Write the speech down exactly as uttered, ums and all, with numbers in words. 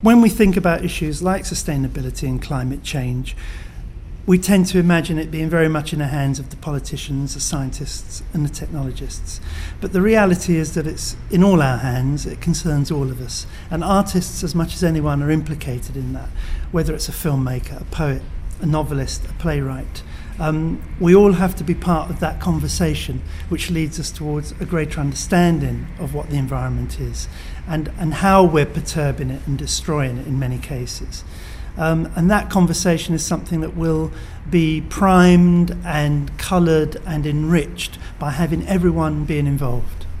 When we think about issues like sustainability and climate change, we tend to imagine it being very much in the hands of the politicians, the scientists and the technologists. But the reality is that it's in all our hands, it concerns all of us. And artists, as much as anyone, are implicated in that, whether it's a filmmaker, a poet, a novelist, a playwright. Um, we all have to be part of that conversation, which leads us towards a greater understanding of what the environment is and, and how we're perturbing it and destroying it in many cases. Um, and that conversation is something that will be primed and coloured and enriched by having everyone being involved.